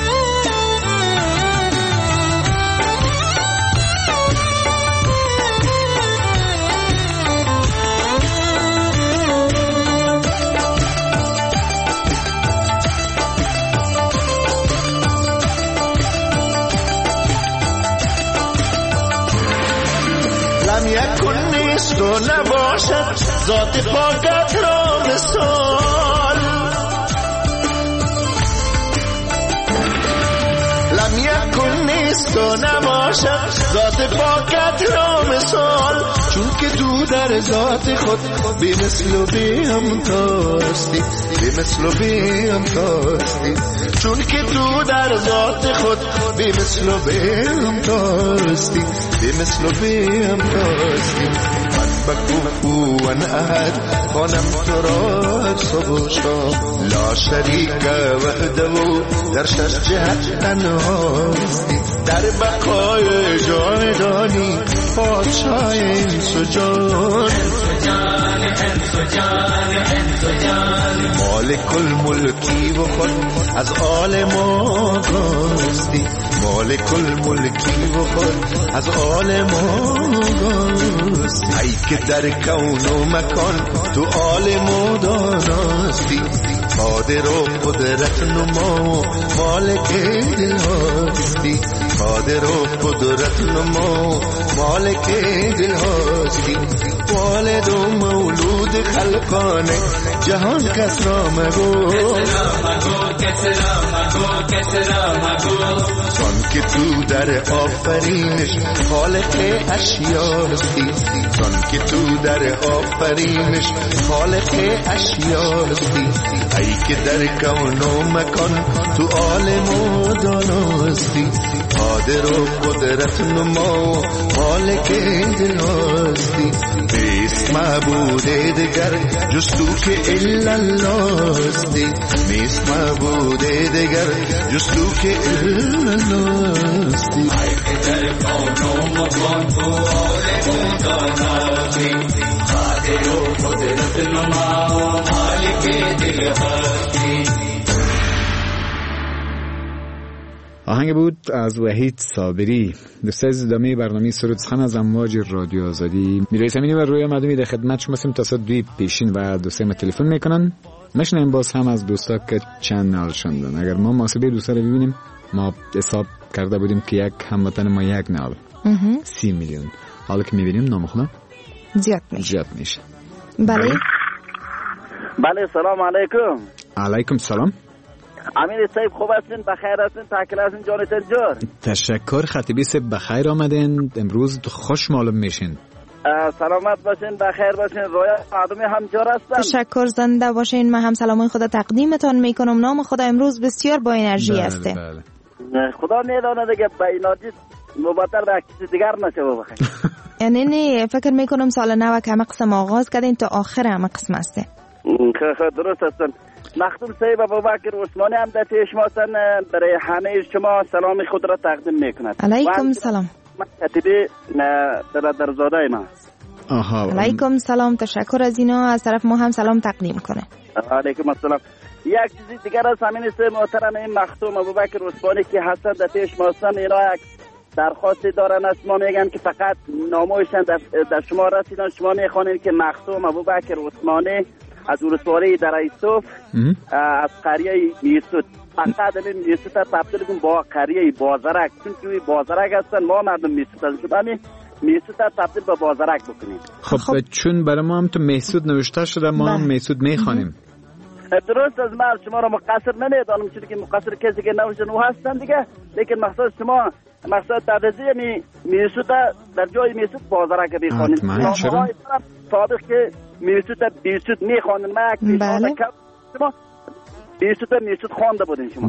یکون نیست و نباشد ذات پاکت را مثال لم یکون نیست و نباشد ذات پاکت را مثال چون که تو در ذات خود بی مثل و بی همتاستی بی مثل و بی همتاستی چون که تو در ذات خود بی مثل و بی همتاستی بی مثل و بی همتاستی من بکوفوان احد خانم تو را صبح و شام لا شریک وحده و در شش جهت تنهاستی در بقای جاودانی پادشاه انس و جان مالک الملکی و خود از عالم آگاستی مالک الملکی و خود از عالم آگاستی ای که در کون و مکان تو عالم و دانستی قادر و قدرت نما مالک دل هستی قادر و قدرت نما مالک دل هستی والد و مولود خلقانه جهان کس را مگو زان که تو در آفرینش خالق اشیا هستی زان که تو در آفرینش خالق اشیا هستی ای که در کون و مکان تو عالم و دانستی قادر و قدرت نما مالک دل هستی نیست معبود دگر جز تو که الا الله استی نیست معبود دگر جز تو که الا الله استی ای که در کون و مکان تو عالم و دانستی قادر و قدرت نما مالک دل هستی آهنگ بود از وحید صابری. دوستان از ادامه برنامه سرود سخن از امواج رادیو آزادی. میرایس امینی و رویا مدومی در خدمت شما هستیم تا ساعت 2 پیشین و دوستان ما تلفن میکنن. مشنیم باز هم از دوستا که چند نال شدن. اگر ما محاسبه دوستا رو ببینیم، ما حساب کرده بودیم که یک هموطن ما 1 نال 30 میلیون. حالا که میبینیم نامخونه زیاد میشه. بله سلام علیکم. علیکم سلام. امیر صاحب خوب هستین؟ بخیر هستین؟ تاکل هستین جانتان جور؟ تشکر خطیبی صاحب، بخیر آمدین. امروز خوش معلوم میشین. سلامت باشین، بخیر باشین. رویا مردمی همجور هستن. تشکر، زنده باشین. من هم سلامای خدا تقدیمتان میکنم. نام خدا امروز بسیار با انرژی هسته. خدا ندانه دیگه با انرژی مبتر به کسی دیگر نشه بخیر. یعنی نه فکر میکنم سال نو که همه قسم آغاز کردین تا آخر همه قسم هسته. درست هستن. مختوم صاحب ابوبکر عثمانی هم در پیش ما هستن. برای همه شما سلام خود را تقدیم میکند. علیکم سلام. من کتیبی درزاده ما. علیکم سلام. تشکر از اینا. از طرف ما هم سلام تقدیم کنه. علیکم السلام. یک چیزی دیگر از همین است محترم، این مختوم ابوبکر عثمانی که هستن در پیش ما هستن، اینا یک درخواستی دارن از ما، میگن که فقط نامویشن در شما رسیدن. شما میخوانین که مختوم ابوبکر عثمانی از ولسوالی در ایسوف از قریه میسود، فقط این میسود تبدیل کن با قریه بازرک، چون که بازرک هستن، ما مردم میسود هستن، شما میسود تبدیل با بازرک بکنیم. خب چون برای ما هم تو میسود نوشته شده، ما هم میسود میخوانیم. درست از من شما را مقصر نمیدانم، چون که مقصر کسی که نوشته نو هستن دیگه، لیکن مقصد شما مقصد تدریجی میسود در جای میسود بازرک بخوانیم. سابق که میسود بیسود میخوانیم، ما یک پیشنهاد شما میسود خوانده بودین شما.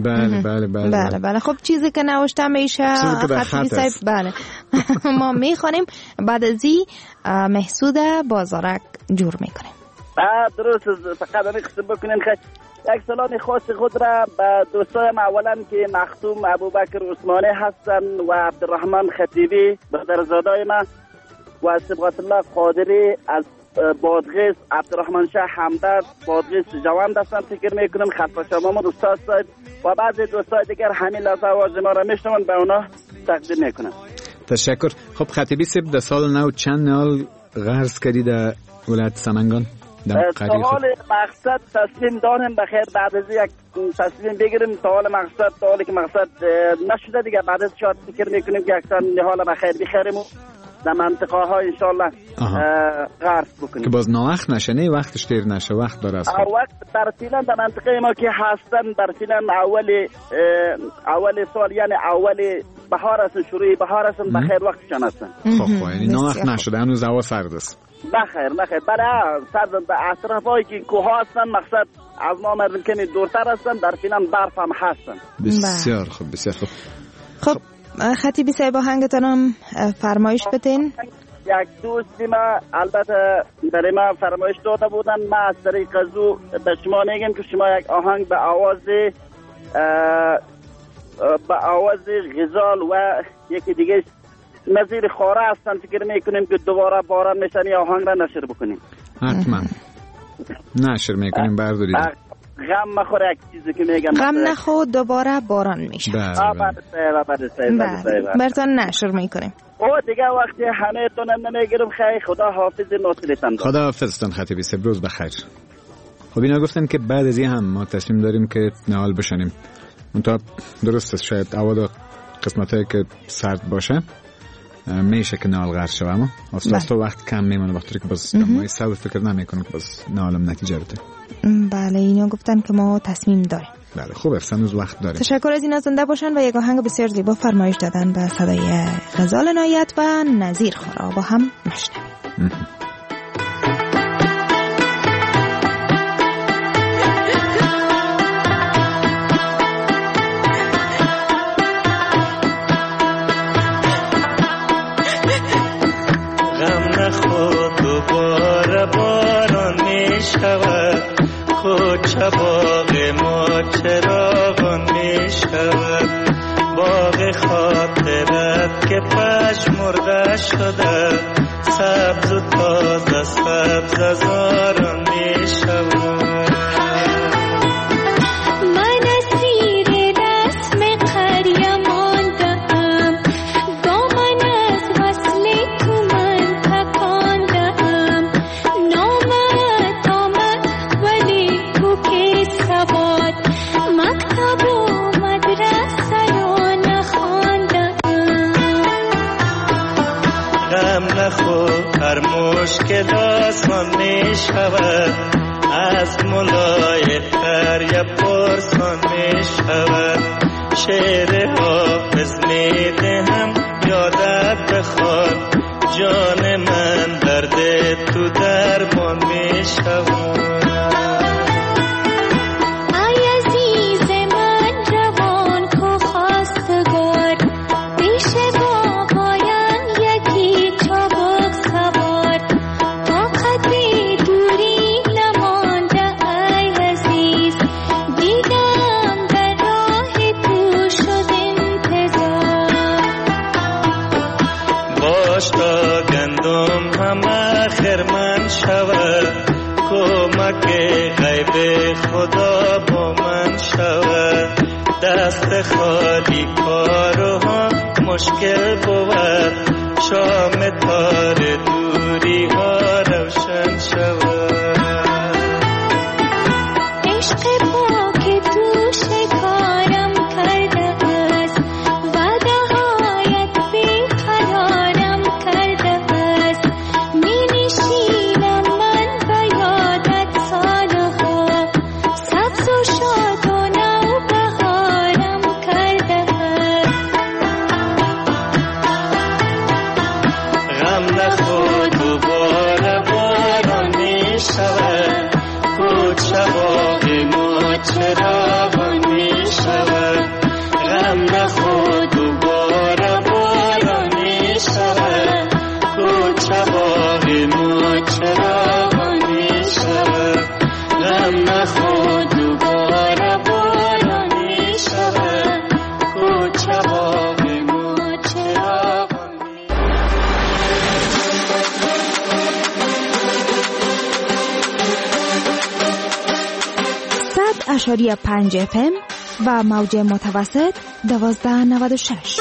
بله. خب چیزی که نوشته میشه خطیبی صاحب، بله ما میخوانیم، بعد ازی محسود بازارک جور میکنیم. درست. فقط همین قسم بکنین. یک سلام خاص خود را به دوستایم، اولا که مختوم ابوبکر عثمانی هستن و عبدالرحمن خطیبی برادرزادای ما و صبغت الله قادری از بادغیس، عبدالرحمن شاه همدرد بادغیس جوان هستن. فکر میکنم خط شما ما دوستا هستید و بعضی دوستای دیگر همین لحظه آواز ما را میشنون، به اونا تقدیم میکنم. تشکر. خب خطیبی صاحب در سال نو چند نال غرض کردی در ولایت سمنگان؟ سوال مقصد تصمیم داریم بخیر بعد از یک تصمیم بگیریم. سوال مقصد سوالی که مقصد نشده دیگه، بعد از شاید فکر میکنیم که اکثر نهال بخیر بخیریم و در منطقه ها انشالله غرس بکنیم که باز ناوقت نشه، نه وقتش دیر نشه، وقت داره است. وقت در فیلن در منطقه ما که هستن در فیلن اول سال، یعنی اول بهار است، شروع بهار است، بخیر وقتشان هستن. خب یعنی ناوقت نشده، هنوز هوا سرد است. بخیر. بله سرد به اطرافایی که کوه هستن، مقصد از ما مردم کمی دورتر هستن، در فیلن برف هم هستن. بسیار خوب. خب خطیبی صاحب آهنگتان هم فرمایش بتین. یک دوستی ما البته برای ما فرمایش داده بودن، ما از طریق قضو به شما میگم که شما یک آهنگ به آواز غزال و یکی دیگه نظیر خاره هستن، فکر میکنیم که دوباره باران میشن یا آهنگ را نشر بکنیم. حتما نشر میکنیم، بردارید. غم مخور یک چیزی که میگم، غم نخور دوباره باران میشه. برتان نشر میکنیم. او دیگه وقتی همه تونم نمیگیرم. خیلی خدا حافظ ناصرتان. خدا حافظتان خطیبی صاحب، روز بخیر. خب اینا گفتن که بعد از این هم ما تصمیم داریم که نهال بشنیم. منتها درست است، شاید اول قسمتایی که سرد باشه میشه که نهال غرس شوه، اما اصلا وقت کم میمونه، وقتی که باز ما سال فکر نمیکنم که باز نهالم نتیجه بده. بله اینا گفتن که ما تصمیم داریم. بله خوب است، هنوز وقت داریم. تشکر از اینا، زنده باشن و یک آهنگ بسیار زیبا فرمایش دادن به صدای غزال عنایت و نظیر خارا با هم مشنویم. کوچه باغ ما چراغان می شود، باغ خاطرت که پژمرده شده، سبز و تازه سبز از آرام می شود. من اسیر رسم قریم و هر مشکل آسان می شود، از ملای تر یا پرسان می شود. شعر حافظ می دهم یادت بخواد، جان من درد تو درمان می شود. خدا با من شود، دست خالی کارها مشکل بود، شام تار دوری ها روشن شود. عشق پاک تو شکارم کرده است، وعده هایت بی قرارم کرده است. می نشینم من به یادت سالها، سبز و شاد و نو بهارم کرده است. غم نخور دوباره باران می شود، کوچه باغ ما چراغان می شود. غم نخور دوباره باران می شود، کوچه باغ ما چراغان می شود. غم نخور دوباره باران می شود، کوچه باغ ما چراغان می شد. 100.5 FM و موج متوسط 1296.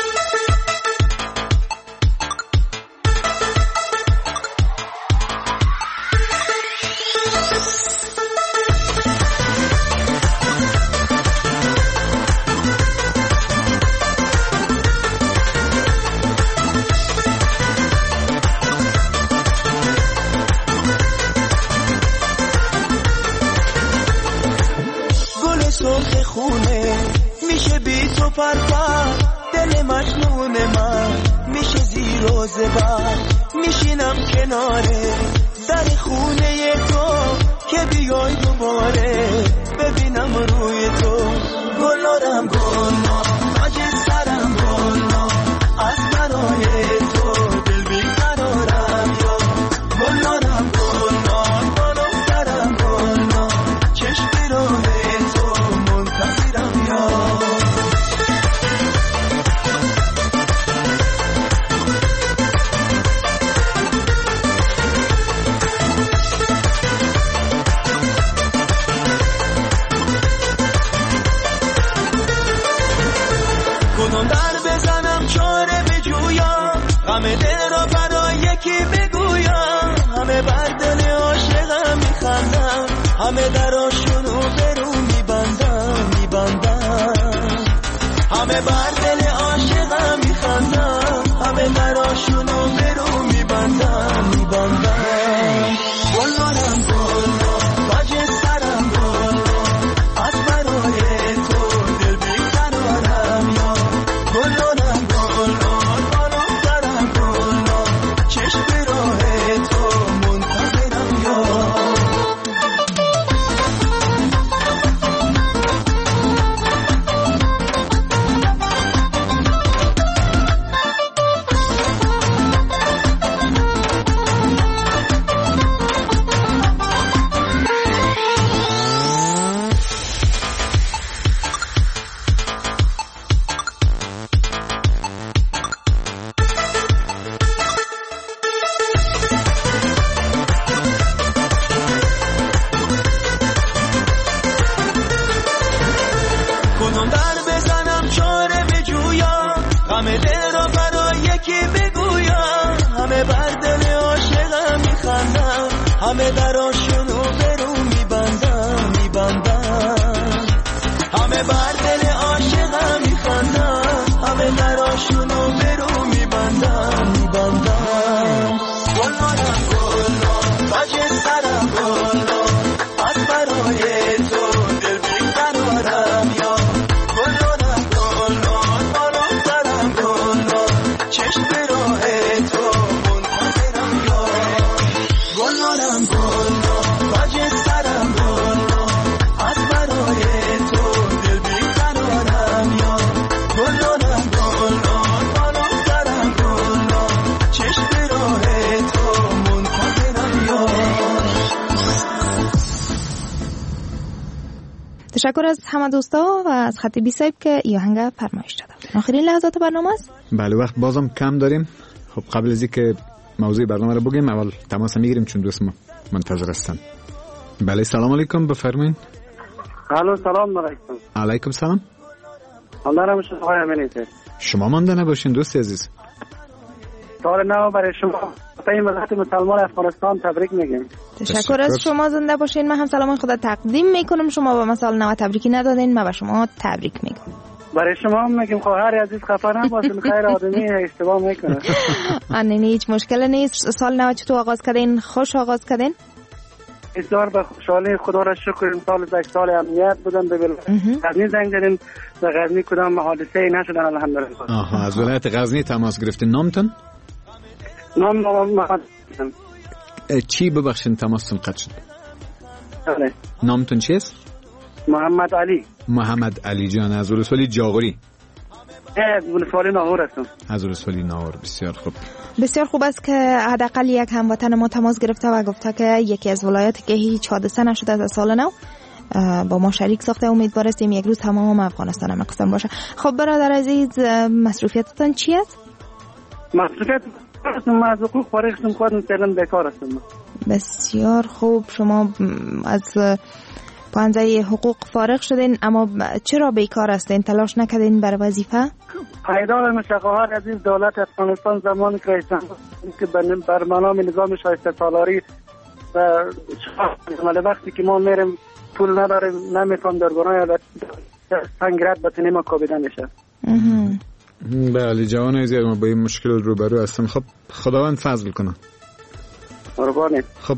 سرخ خونه میشه بی تو پرپر، دل مجنون من میشه زیر و زبر. میشینم کناره در خونه تو که بیای دوباره ببینم روی تو. گلارم گلنا تاج سرم گلنا، از برای تو دل بیقرارم یا. گلارم گلنا بالو سرم گلنا، چشم راه تو منتظرم یا. کدوم در بزنم چاره بجویم، غم دل را برای یکی بگویم. همه بر دل عاشقم میخندم، همه دراشونو برو میبندم. همه بر دل عاشقم میخندم، همه دراشونو برو میبندم. گلارم گلنا تاج سرم گلنا، از برای تو دل بیقرارم یا. گلارم گلنا بالو سرم گلنا، چشم راه تو منتظرم یا. کدوم در بزنم چاره بجویم، غم دل را برای یکی بگویم. همه بر دل عاشقم میخندم، همه دراشونو برو میبندم. همه بر دل عاشقم میخندم، همه دراشونو برو میبندم. گلدارم گلدار تاج سرم گلدار از برای تو دل بیقرارم یار گلدارم گلدار بالا سرم گلدار چشم راه تو منتظرم یار. تشکر از همه دوستا و از خط بی صاحب که ای آهنگ فرمایش دادن. آخرین لحظات برنامه است. بله وقت بازم کم داریم. خب قبل از اینکه موضوع برنامه رو بگیم اول تماس میگیریم چون دوست ما منتظر هستن. بله سلام علیکم بفرمایید. الو سلام علیکم. علیکم سلام. حالم شما همینه. شما مانده نباشین دوست عزیز. سال نو برای شما به ملت مسلمان افغانستان تبریک میگیم. تشکر از شما زنده باشین. من هم سلام خدا تقدیم میکنم. شما به من سال نو تبریکی ندادین، من به شما تبریک میگم. برای شما هم میگیم خواهر عزیز خفه نباشین، خیر آدمی اشتباه میکنه. آنین هیچ مشکل نیست. سال نو چطور آغاز کردین؟ خوش آغاز کردین؟ بسیار به خوشحالی خدا را شکر. این سال یک سال امنیت بودن به غزنی زنگ زدیم و غزنی کدام حادثه نشدن الحمدلله. آها از ولایت غزنی تماس گرفتین. نامتون؟ نام محمد. چی ببخشین تماستون قطع شد؟ بله. نامتون چیست؟ محمد علی. محمد علی جان از ولسوالی جاغوری. ولسوالی ناهور هستم. از ولسوالی ناهور. بسیار خوب. بسیار خوب است که حداقل یک هموطن ما تماس گرفته و گفته که یکی از ولایاتی که هیچ حادثه نشده از سال نو با ما شریک ساخته. امیدوار هستیم یک روز تمام افغانستان هم قسم باشه. خب برادر عزیز مصروفیتتون چی است؟ مصروفیت من از حقوق فارغ شدم، خودم فعلا بیکار هستم. بسیار خوب. شما از پانزه حقوق فارغ شدین، اما چرا بیکار هستین؟ تلاش نکردین برای وظیفه؟ حیدر مشقهار از این دولت افغانستان زمان که رئیس که بر منام نظام شایسته سالاری و وقتی که ما میریم پول نداریم نمیتونم در گناه سنگرد بتونی ما کابیده میشه. بله جوان عزیز ما با این مشکل روبرو هستم. خب خداوند فضل کنه. قربانت. خب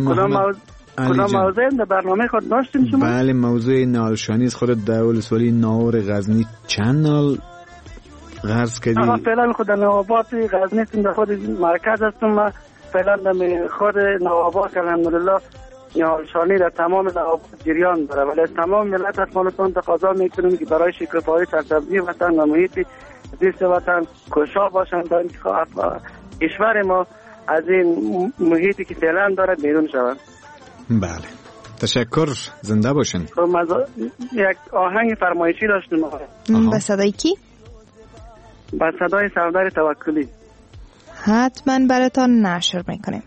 کدام موضوع در برنامه خود داشتیم شما؟ بله موضوع نالشانی از خود در ولسوالی ناهور غزنی چند نال غرض کردی؟ فعلا خود نوآباد غزنی در خود مرکز هستم. من فعلا در خود نوآباد الحمدلله نالشانی در تمام نوآباد جریان داره، ولی از تمام ملت افغانستان تقاضا میکنیم که برای شکوفایی سرسبزی وطن و محیط زیست وطن کوشا باشند تا اینکه کشور ما از این محیطی که فعلا داره بیرون شود. بله تشکر. زنده باشین. یک آهنگ فرمایشی داشتیم. به صدای کی؟ به صدای سردار توکلی. حتما براتان نشر میکنیم.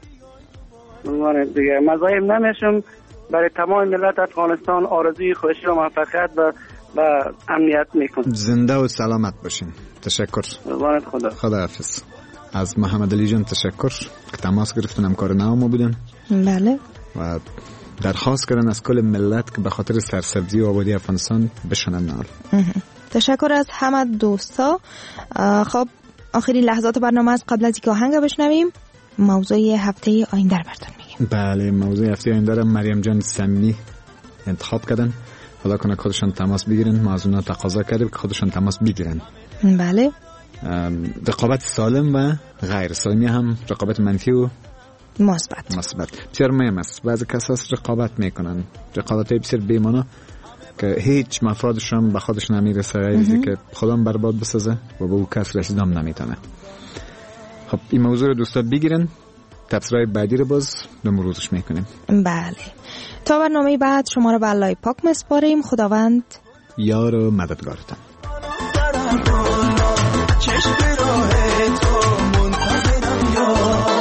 دیگه مزاحم نمیشم. برای تمام ملت افغانستان آرزوی خوشی و موفقیت و امنیت میکنم. زنده و سلامت باشین. تشکر. خدا حافظ. از محمد علی جان تشکر که تماس گرفتن، همکار نو ما بودن. بله. و درخواست کردن از کل ملت که به خاطر سرسبزی و آبادی افغانستان بشنن نال. تشکر از همه دوستا. خب آخرین لحظات برنامه است. قبل از اینکه آهنگ بشنویم موضوع هفته آینده رو براتون میگیم. بله موضوع هفته آینده رو مریم جان صمیمی انتخاب کردن. خدا کنه خودشان تماس بگیرن. ما از اونها تقاضا کردیم که خودشان تماس بگیرن. بله. رقابت سالم و غیر سالمی هم رقابت منفی و مثبت بسیار مهم است. بعضی کسا رقابت میکنن رقابت‌های بسیار بی‌معنی که هیچ مفادشون به خودش نمیرسه، غیر که خودم برباد بسازه و به او کس رسیدم نمیتونه. خب این موضوع رو دوستا بگیرن. تفسیرهای بعدی رو باز دمروزش میکنیم. بله تا برنامه بعد شما رو به الله پاک میسپاریم. خداوند یار و مددگارتان. چشم راه تو منتظرم یار.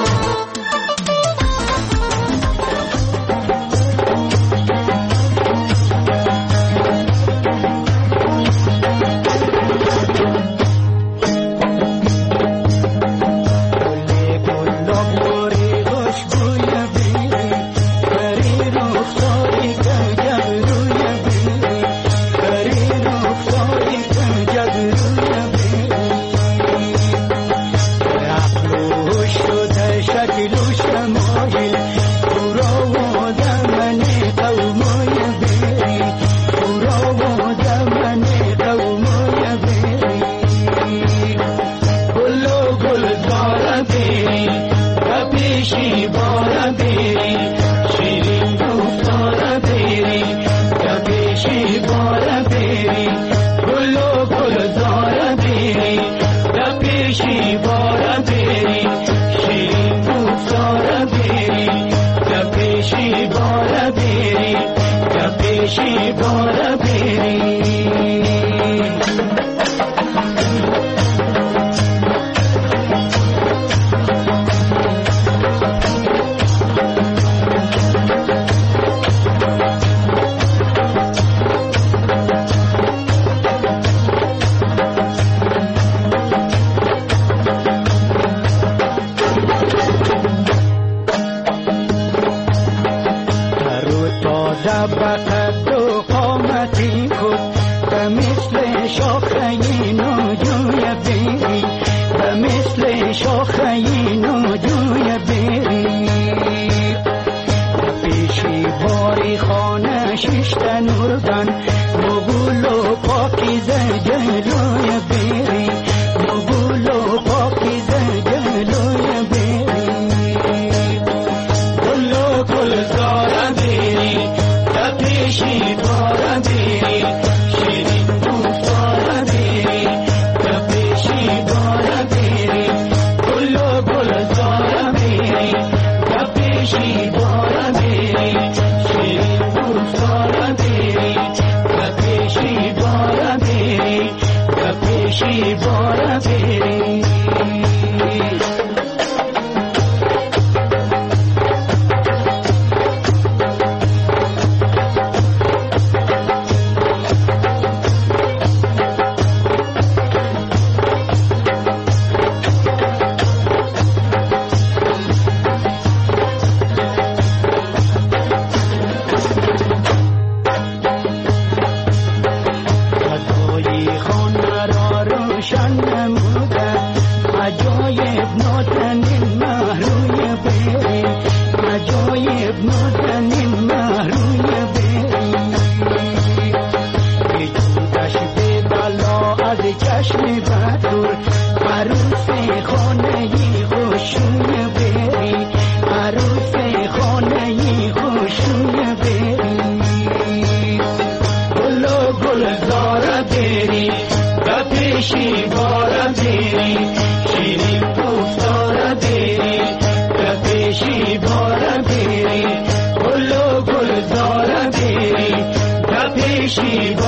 پیشی بارم بیری پیشی بار بری She